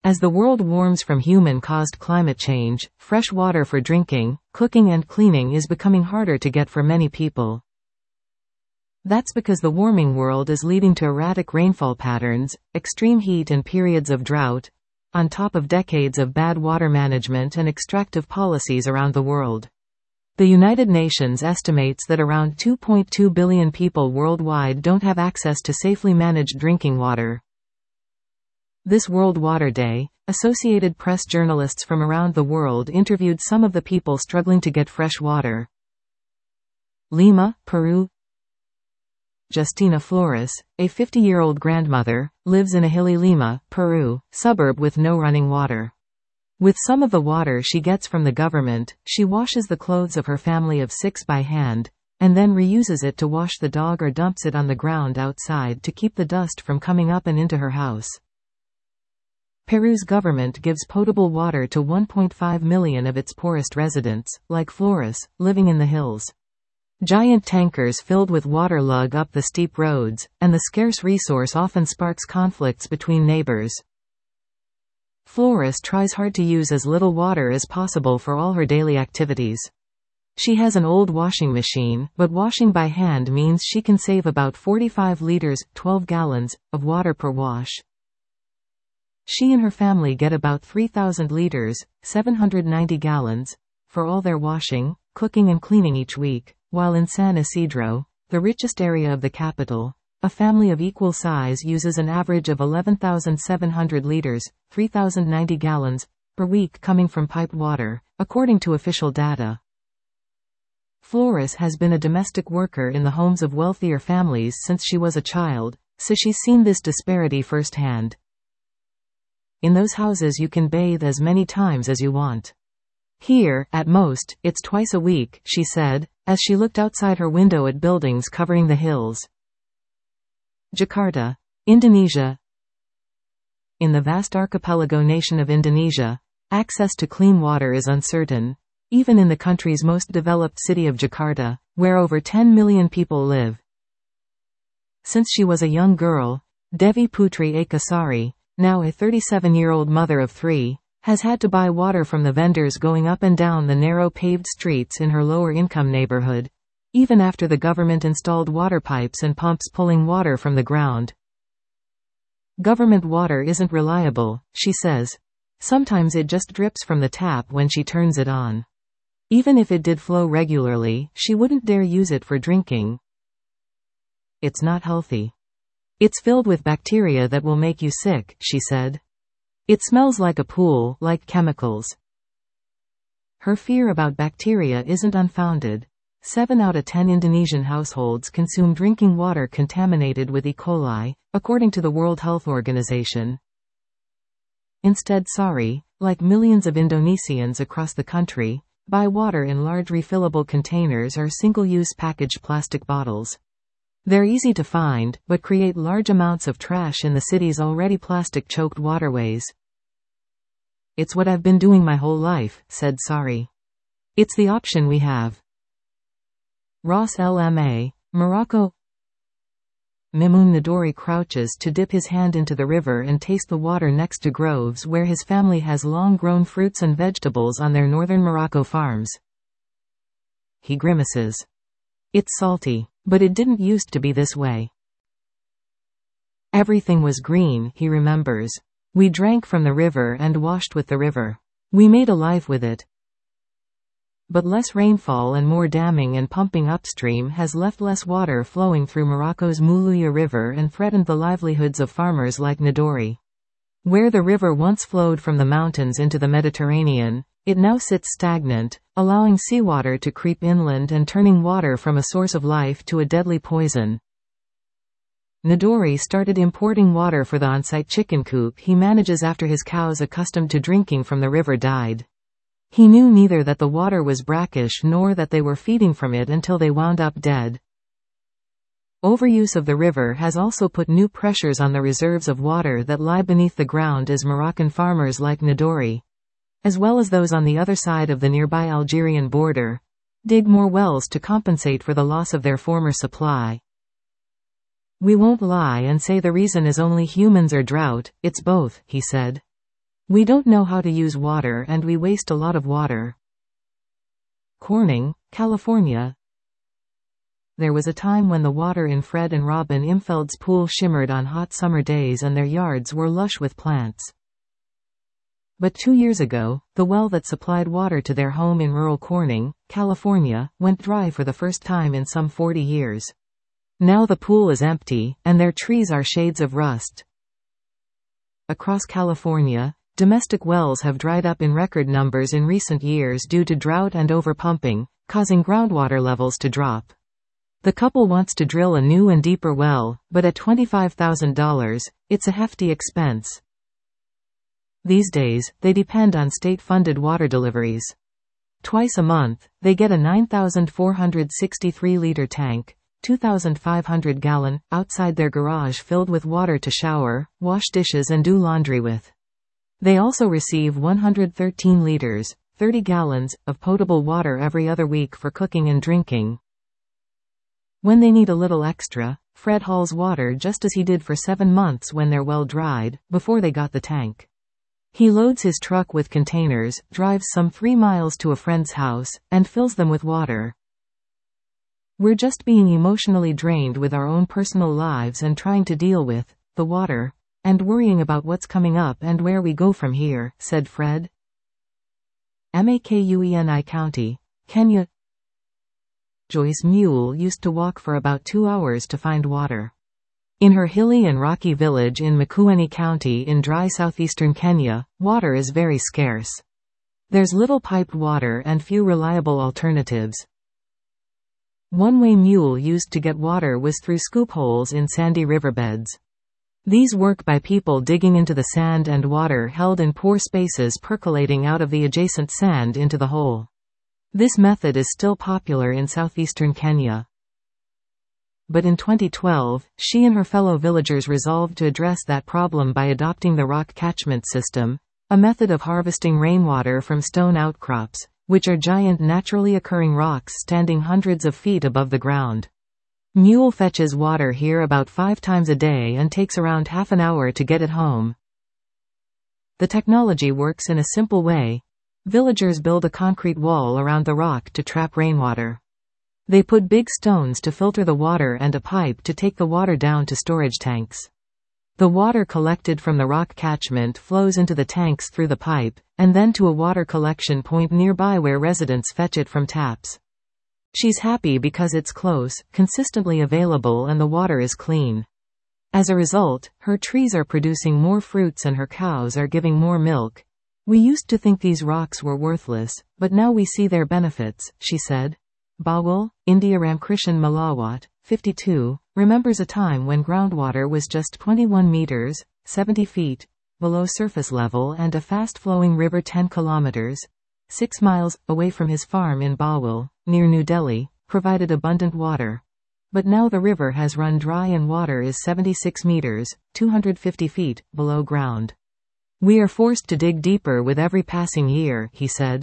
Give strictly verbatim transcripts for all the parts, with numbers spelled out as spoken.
As the world warms from human-caused climate change, fresh water for drinking, cooking and cleaning is becoming harder to get for many people. That's because the warming world is leading to erratic rainfall patterns, extreme heat and periods of drought, on top of decades of bad water management and extractive policies around the world. The United Nations estimates that around two point two billion people worldwide don't have access to safely managed drinking water. This World Water Day, Associated Press journalists from around the world interviewed some of the people struggling to get fresh water. Lima, Peru. Justina Flores, a fifty-year-old grandmother, lives in a hilly Lima, Peru, suburb with no running water. With some of the water she gets from the government, she washes the clothes of her family of six by hand, and then reuses it to wash the dog or dumps it on the ground outside to keep the dust from coming up and into her house. Peru's government gives potable water to one point five million of its poorest residents, like Flores, living in the hills. Giant tankers filled with water lug up the steep roads, and the scarce resource often sparks conflicts between neighbors. Flores tries hard to use as little water as possible for all her daily activities. She has an old washing machine, but washing by hand means she can save about forty-five liters, twelve gallons, of water per wash. She and her family get about three thousand liters, seven hundred ninety gallons, for all their washing, cooking and cleaning each week. While in San Isidro, the richest area of the capital, a family of equal size uses an average of eleven thousand seven hundred liters, three thousand ninety gallons, per week coming from piped water, according to official data. Flores has been a domestic worker in the homes of wealthier families since she was a child, so she's seen this disparity firsthand. In those houses you can bathe as many times as you want. Here, at most, it's twice a week, she said, as she looked outside her window at buildings covering the hills. Jakarta, Indonesia. In the vast archipelago nation of Indonesia, access to clean water is uncertain, even in the country's most developed city of Jakarta, where over ten million people live. Since she was a young girl, Devi Putri Ekasari, now a thirty-seven-year-old mother of three, has had to buy water from the vendors going up and down the narrow paved streets in her lower-income neighborhood, even after the government installed water pipes and pumps pulling water from the ground. Government water isn't reliable, she says. Sometimes it just drips from the tap when she turns it on. Even if it did flow regularly, she wouldn't dare use it for drinking. It's not healthy. It's filled with bacteria that will make you sick, she said. It smells like a pool, like chemicals. Her fear about bacteria isn't unfounded. Seven out of ten Indonesian households consume drinking water contaminated with E. coli, according to the World Health Organization. Instead, Sari, like millions of Indonesians across the country, buy water in large refillable containers or single-use packaged plastic bottles. They're easy to find, but create large amounts of trash in the city's already plastic-choked waterways. It's what I've been doing my whole life, said Sari. It's the option we have. Ras Lma, Morocco. Mimoun Nadori crouches to dip his hand into the river and taste the water next to groves where his family has long-grown fruits and vegetables on their northern Morocco farms. He grimaces. It's salty, but it didn't used to be this way. Everything was green, he remembers. We drank from the river and washed with the river. We made a life with it. But less rainfall and more damming and pumping upstream has left less water flowing through Morocco's Mouluya River and threatened the livelihoods of farmers like Nadori. Where the river once flowed from the mountains into the Mediterranean, it now sits stagnant, allowing seawater to creep inland and turning water from a source of life to a deadly poison. Nadori started importing water for the on-site chicken coop he manages after his cows accustomed to drinking from the river died. He knew neither that the water was brackish nor that they were feeding from it until they wound up dead. Overuse of the river has also put new pressures on the reserves of water that lie beneath the ground as Moroccan farmers like Nadori, as well as those on the other side of the nearby Algerian border, dig more wells to compensate for the loss of their former supply. We won't lie and say the reason is only humans or drought, it's both, he said. We don't know how to use water and we waste a lot of water. Corning, California. There was a time when the water in Fred and Robin Imfeld's pool shimmered on hot summer days and their yards were lush with plants. But two years ago, the well that supplied water to their home in rural Corning, California, went dry for the first time in some forty years. Now the pool is empty, and their trees are shades of rust. Across California, domestic wells have dried up in record numbers in recent years due to drought and overpumping, causing groundwater levels to drop. The couple wants to drill a new and deeper well, but at twenty-five thousand dollars, it's a hefty expense. These days, they depend on state-funded water deliveries. Twice a month, they get a nine thousand four hundred sixty-three liter tank, two thousand five hundred gallon, outside their garage filled with water to shower, wash dishes and do laundry with. They also receive one hundred thirteen liters, thirty gallons, of potable water every other week for cooking and drinking. When they need a little extra, Fred hauls water just as he did for seven months when their well dried, before they got the tank. He loads his truck with containers, drives some three miles to a friend's house, and fills them with water. We're just being emotionally drained with our own personal lives and trying to deal with the water, and worrying about what's coming up and where we go from here, said Fred. Makueni County, Kenya. Joyce Mule used to walk for about two hours to find water. In her hilly and rocky village in Makueni County in dry southeastern Kenya, water is very scarce. There's little piped water and few reliable alternatives. One way Mule used to get water was through scoop holes in sandy riverbeds. These work by people digging into the sand and water held in pore spaces percolating out of the adjacent sand into the hole. This method is still popular in southeastern Kenya. But in twenty twelve, she and her fellow villagers resolved to address that problem by adopting the rock catchment system, a method of harvesting rainwater from stone outcrops, which are giant naturally occurring rocks standing hundreds of feet above the ground. Mule fetches water here about five times a day and takes around half an hour to get it home. The technology works in a simple way. Villagers build a concrete wall around the rock to trap rainwater. They put big stones to filter the water and a pipe to take the water down to storage tanks. The water collected from the rock catchment flows into the tanks through the pipe, and then to a water collection point nearby where residents fetch it from taps. She's happy because it's close, consistently available and the water is clean. As a result, her trees are producing more fruits and her cows are giving more milk. We used to think these rocks were worthless, but now we see their benefits, she said. Bawal, India. Ramkrishan Malawat, fifty-two, remembers a time when groundwater was just twenty-one meters, seventy feet, below surface level and a fast-flowing river ten kilometers, six miles, away from his farm in Bawal, near New Delhi, provided abundant water. But now the river has run dry and water is seventy-six meters, two hundred fifty feet, below ground. We are forced to dig deeper with every passing year, he said.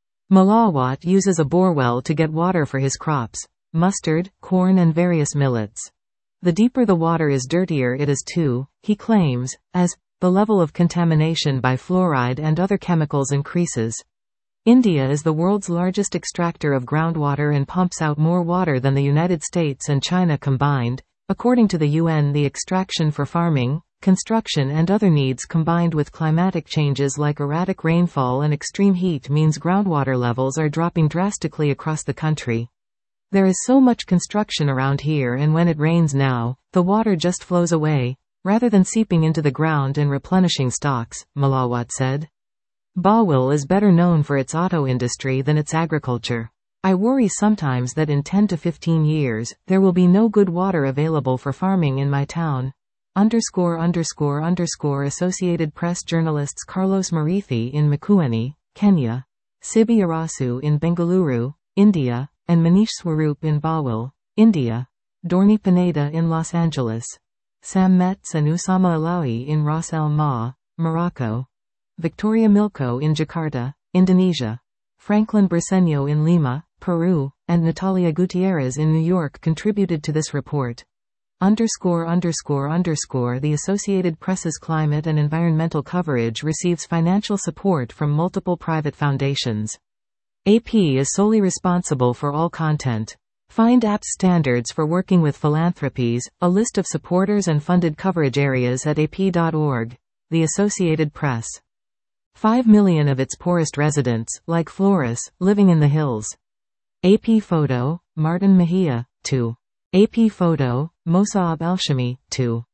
Malawat uses a borewell to get water for his crops, mustard, corn and various millets. The deeper the water is, dirtier it is too, he claims, as the level of contamination by fluoride and other chemicals increases. India is the world's largest extractor of groundwater and pumps out more water than the United States and China combined. According to the U N, the extraction for farming, construction and other needs combined with climatic changes like erratic rainfall and extreme heat means groundwater levels are dropping drastically across the country. There is so much construction around here and when it rains now, the water just flows away, rather than seeping into the ground and replenishing stocks, Malawat said. Bawal is better known for its auto industry than its agriculture. I worry sometimes that in ten to fifteen years, there will be no good water available for farming in my town. Underscore underscore underscore Associated Press journalists Carlos Marithi in Makueni, Kenya, Sibi Arasu in Bengaluru, India, and Manish Swarup in Bawal, India, Dorni Pineda in Los Angeles, Sam Metz and Usama Alawi in Ras El Ma, Morocco, Victoria Milko in Jakarta, Indonesia, Franklin Briceño in Lima, Peru, and Natalia Gutierrez in New York contributed to this report. Underscore underscore underscore The Associated Press's climate and environmental coverage receives financial support from multiple private foundations. A P is solely responsible for all content. Find A P's standards for working with philanthropies, a list of supporters and funded coverage areas at A P dot org. The Associated Press. Five million of its poorest residents, like Flores, living in the hills. A P Photo, Martin Mejia, two. A P Photo, Mosaab Elshami, two.